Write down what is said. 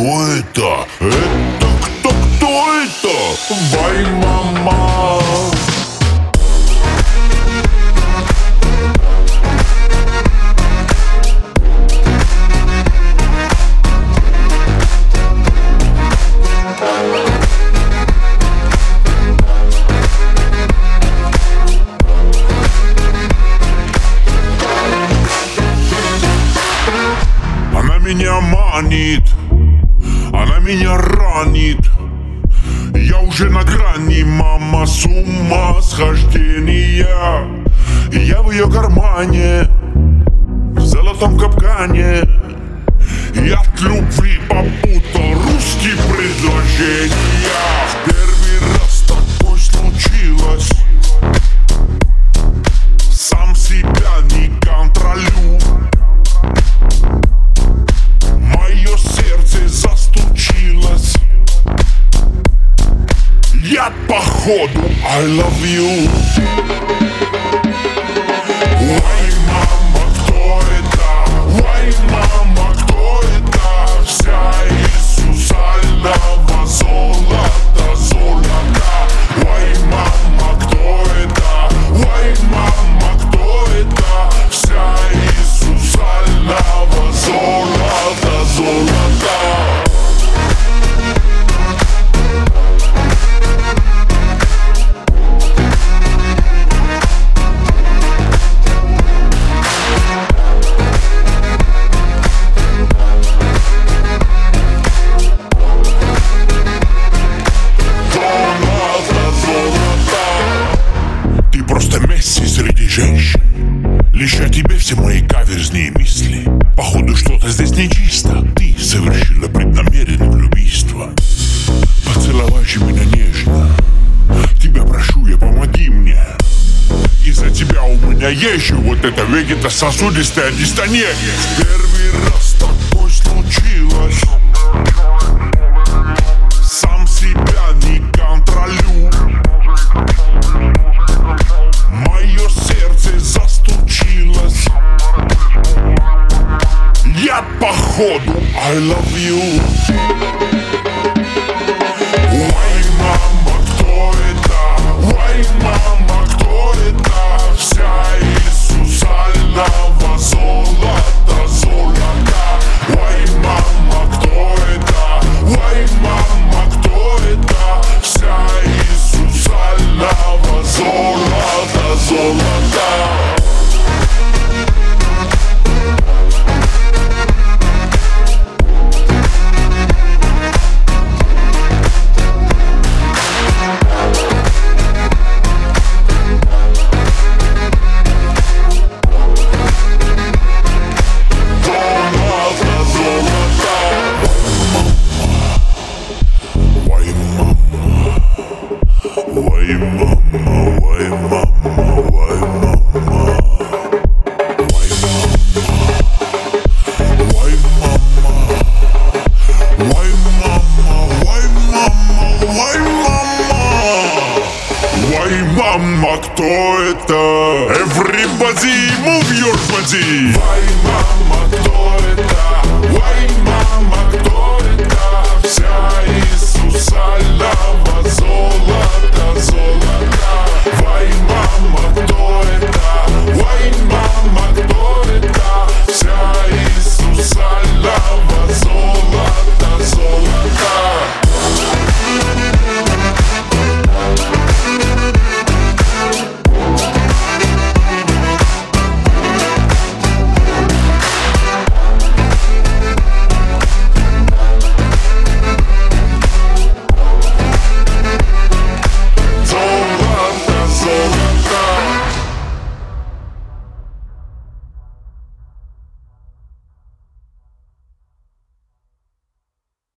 это? Это кто это? Вай, мама. Она меня манит, она меня ранит. Я уже на грани, мама, с ума схождения. Я в ее кармане, в золотом капкане. Я от любви попутал русские предложения. В первый раз такое случилось. Сам себя не контролю. Мое сердце застучилось. Я походу I love you. Ой, мама, кто это? Ой, мама, кто это? Вся из сусального золота, золота. Ой, мама, кто это? Ой, мама, кто это? Вся из сусального золота, золота. Среди женщин. Лишь о тебе все мои каверзные мысли. Походу что-то здесь нечисто. Ты совершила преднамеренное влюбийство. Поцеловай же меня нежно. Тебя прошу я, помоги мне. Из-за тебя у меня есть же вот это вегетососудистая дистония. Первый раз такое случилось. Сам себя не контролю. Мое сердце застучилось. Я походу I love you. Ой, мама, кто это? Ой, мама, кто это? Вся из сусального золота, золота. Ой, мама, кто это? Ой, мама, кто это? Вся из сусального золота, золота. Мама, кто это? Everybody move your body.